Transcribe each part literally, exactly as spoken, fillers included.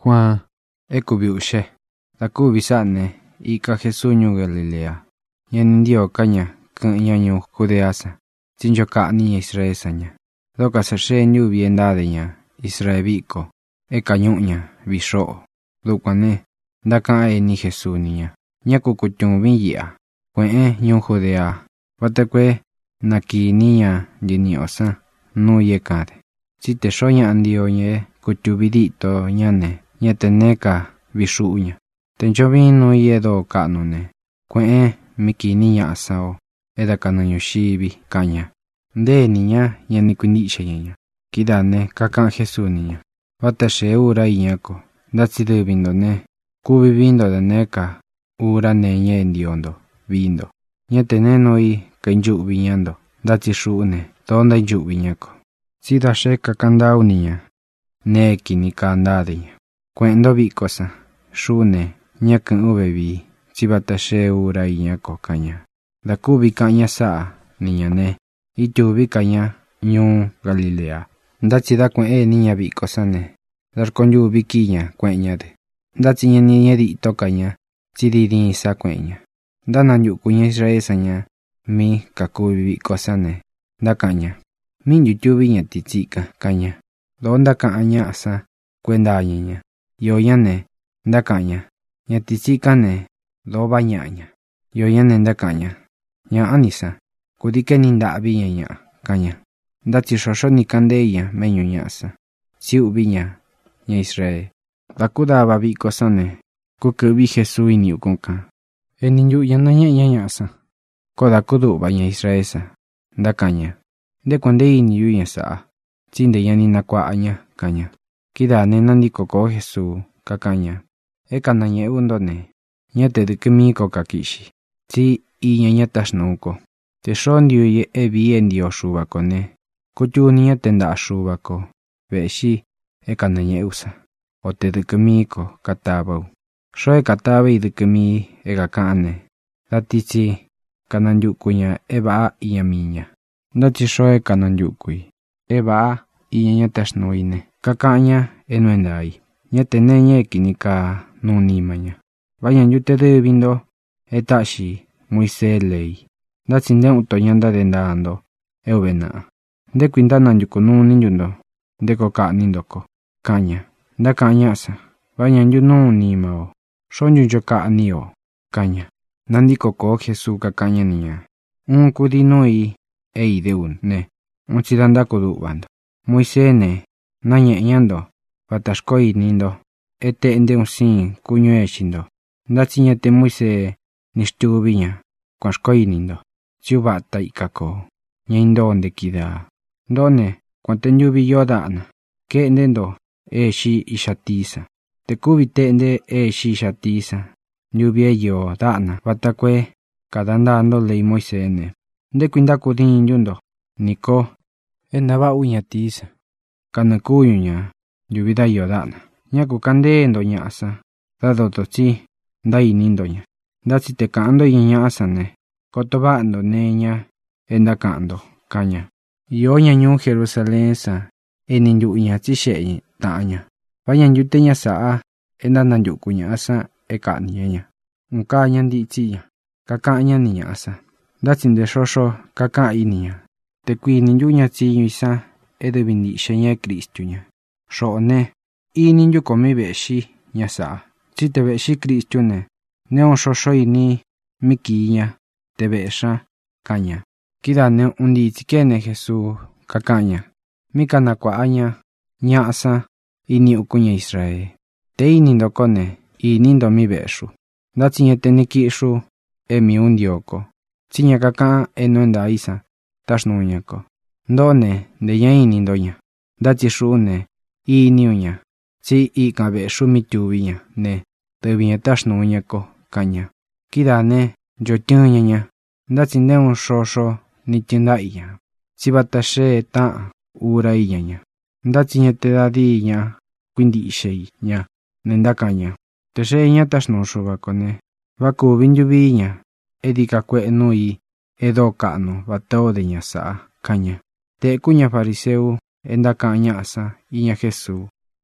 Juan ekubiuxe takubisane ika Jesús ñu Galilea yan dio kaña kanya ñu Judeasa tinjo ka ni Israel saña doka sa she ñu bienda de ña Israel biko e kañuña bisho dukane ndaka e ni Jesús niña ña kukutyun biya kwen ñu Judea batakwe naki niña jiniosa no yekade chite shoña andio ñe kutubidito ñane ñeteneka bishuña tenjobin no yedo kanune kwen miki niña asao eda kanaño shibi kaña nde niña yani kundiche ña kidane kakan Jesús niña batashe ura iñako ndatsidu bindone kubi bindo de neka ura neñe ndiondo bindo ñetene i kanju biñando ndatishune tonda nju biñako sida sheka kandau niña neki ni kandadiña kwendo bikosa shune ñakan ubebi chibatashe ura iñako kaña dakubi kaña sa niña ne itubi kaña ñu Galilea ndachida kwen e niña bikosa ne dar konyu bikiña kweñade ndachiña niña di tokaña chididi sa kweña ndana nyu kuña Israel saña mi kakubi bikosa ne ndakaña min yutubi ña tichika kaña donda kaña asa kwenda ña yo yane ndakaña ña tichika ne do bañaña yo yane ndakaña ña anisa kudike ni ndabi ña ña kaña ndachi shosho ni kandeya meño ñasa si ubiña ña Israel bakuda babi kosane kukubi Jesús ni ukonka eninyu yana ña ña ñasa koda kudu baña Israel sa ndakaña de kwande ni yu yasa chinde yani nakwa aña kaña kida ne nandi koko Jesús kakaña e kanañe undone ñate de kemi ko kakishi ti i ña ña tashnuko te shondio ye e bien dio shubako ne kutu ni tenda shubako beshi e kanañe usa o te de kemi ko katabo shoe katabe de kemi e kakane latichi kananyu kuña e ba i miña ndachi shoe kananyu kui e ba i ña tashnoine kakaña e nuendai ñate neñe kinika nuni maña vayan yute de bindo etashi Moisés ley ndatsinde utoñanda de ndando eubena de kwindana yukunu ninyundo de koka nindoko kaña nda kañasa vayan yunu ni mao shonyu yoka nio kaña nandi koko Jesús kakaña niña un kudinoi ei deun ne un chidanda kudu bando Moisés ne nañe ñando batashkoi nindo ete ende un sin kuñue shindo ndachiñete Moisés nishtubiña kwashkoi nindo chubata ikako ñaindo ndekida ndone kwantenyubi yodana ke ndendo e shi ishatisa te kubite ende e shi ishatisa nyubie yo dana batakwe kadandando ley Moisés ne nde kwinda kudin yundo niko endaba uñatisa kanakuyuña yubida yodana ñaku kande ndo ñasa dado tochi ndai nindoña ndachi te kando ñasa ne kotoba ndo neña enda kando kaña yo ñañu Jerusalén sa enin yuña chishe taña vayan yuteña sa enda nanyu kuña sa e kaña unka ñandi chiña kakaña niña sa ndachi de shosho kaka iniña te kui niñuña chi sa e de bindisheña Cristuña shone i ninyu komi beshi ñasa chi te beshi Cristo ne neon shosho ini mikiña te besha kaña kida ne undi chikene Jesús kakaña mikana kwaaña ñasa ini ukuña Israel te ini ndokone ini ndo mi beshu ndachiñete nikishu e mi undioko chiña kaka e nuenda isa tashnuñako ndone de ya ini ndoña ndachishune ini uña chi i kabeshu mitubiña ne tebiña tashnuñako kaña kidane yotyuñaña ndachinde un shosho ni tiendaiña chibatashe ta ura iñaña ndachiñete dadiña kwindisheiña nendakaña tesheña tashnusubakone bakubin yubiña edika kwenui edo kano bato de ñasa kaña te kuña fariseu endakaña asa iña Jesús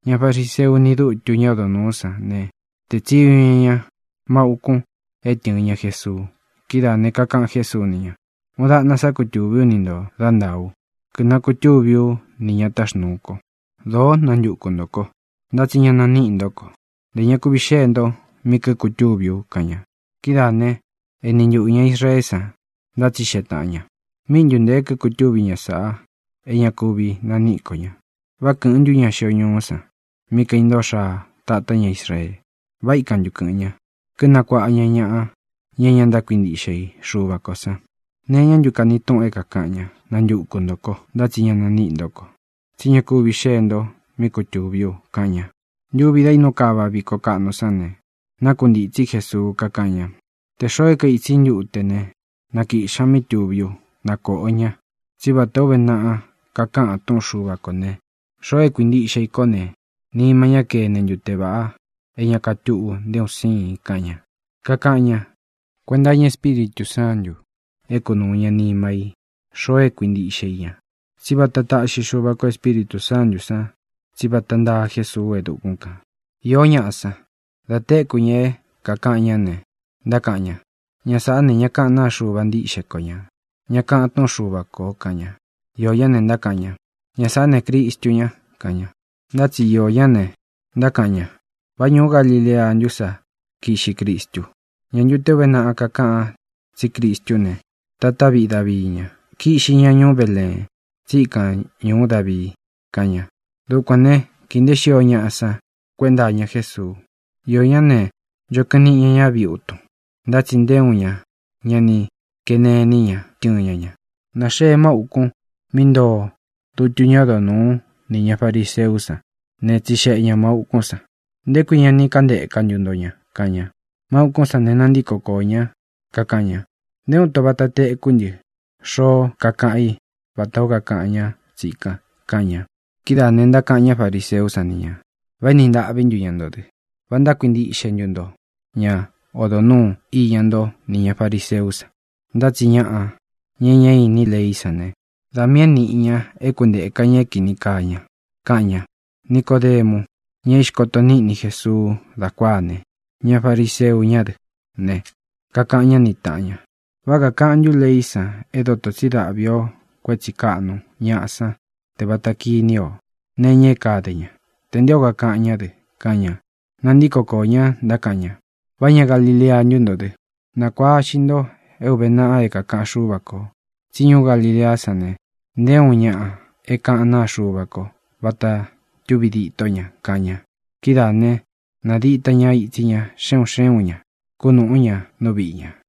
Nhà Pharisêu ni du tu nhau đồ nô sa nè. Te chi nhà mau cung e tiếng nhà Giêsu. Khi đã nè các căn Giêsu nè. Một đã nasa của chú biểu nín đó đàn đào. Cứ na của chú biểu nín nhà tas nô cô. Đó năn dụ con đó cô. Đã chỉ nhà năn nín đó cô. Để nhà của bị xe đó mi cơ của chú biểu cả nhà. Khi đã nè e nín dụ nhà Israel sa. Đã chỉ xe tạ nhà. Mình dùn đế cơ của chú bị nhà xã. E nhà của bị năn nín cô nhà. Và cứng dụ nhà siêu nhông sa. Mi cơ indo sa tạ tạ nhà Israel. Vậy càng dụ cứng nhà. Cứ na qua nhà nhà. Nhà nhà đã quyên đi xe sưu và có sa. Nè nhà dụ cả ní tông e cả cả nhà. Năn dụ con đó cô. Đã chỉ nhà năn nín đó cô. Chỉ nhà của bị xe đó. Mi của chú biểu cả nhà. Dụ bị đây nó cả và bị có cả nó sa nè. Na con đi chỉ Giêsu cả cả nhà. Te soi cái xin dụ te nè. Na kỹ sa mi chú biểu. Na có nhà. Chỉ bà tao bên na cả cả tông sưu và con nè. Soi quyên đi xe con nè. Ni mà nhà kê nè dụ te bà. E nhà cả chú đeo xin cả nhà. Cả cả nhà. Cuando hay Espíritu Santo. E con un nhà ni mai. Soi quyên đi xe nhà. Chỉ bà ta ta si sưu bà có Espíritu Santo sa. Chỉ bà ta đa Giêsu e đủ con cả. Yo nhà sa. Đã tệ của nhà cả cả nhà nè. Đã cả nhà. Nhà xã nè nhà cả na sưu bà đi xe có nhà. Nhà cả tông sưu bà có cả nhà. Yo nhà nè đã cả nhà. Nhà xã nè Cristo nhà cả nhà. Đã chỉ yo nhà nè. Đã cả nhà. Bà nhô Galilea anh sa. Kỳ si Cristo. Nhà nhu tê bên na cả cả. Si Cristo nè. Ta ta bị David nhà. Kỳ si nhà nhô Belén. Chỉ cả nhô David. Cả nhà. Đâu quan nè. Kinh đế siêu nhà sa. Cuenta nhà Giêsu. Yo nhà nè. Yo cái ní nhà nhà bị ụt. Đã chính đeo nhà. Nhà ní. Cái nè ní nhà. Tiếng nhà nhà. Na xe mạo con. Mình đồ. Tôi chú nhà đồ nô. Ní nhà Pharisêu sa. Nè chỉ xe nhà mạo con sa. Để quý nhà ní căn đệ căn dùn đồ nhà. Cả nhà. Mạo con sa nè năn đi cổ cổ nhà. Cả cả nhà. Nếu tôi bắt tệ con gì. So cả cả y. Bắt tao cả cả nhà. Chỉ cả. Cả nhà. Khi đã nên đã cả nhà Pharisêu sa ní nhà. Vậy nên đã bên dùn nhà đồ đi. Vẫn đã quyên đi xe dùn đồ. Nhà. Ở đó nô. Y nhà đồ. Ní nhà Pharisêu sa. Đã chỉ nhà à. Nhà nhà y ní lấy sa nè. Đã miễn ní nhà. E quân đệ cả nhà kì ní cả nhà. Cả nhà. Nicodemo. Nhà iskoto ní ní Giêsu. Đã qua nè. Nhà Pharisêu nhà được. Nè. Cả cả nhà ní tạ nhà. Và cả cả anh dụ lấy sa. E đồ tổ chỉ đã biểu. Quay chỉ cả nô. Nhà sa. Te bata kì niyo. Nè nhé cả đây nhà. Tên đeo cả cả nhà được. Cả nhà. Năn đi cổ cổ nhà. Đã cả nhà. Và nhà Galilea anh dụ được. Na qua xin đô. Eo bên na ai cả cả sưu bà cô. Chỉ nhô Galilea sa nè. Nêu nhà. E cả na sưu bà cô. Và ta. Chú bị đi tôi nhà. Cả nhà. Khi đã nè. Na đi ta nhà ý chí nhà. Xem xem nhà. Cô nụ nhà. Nó bị nhà.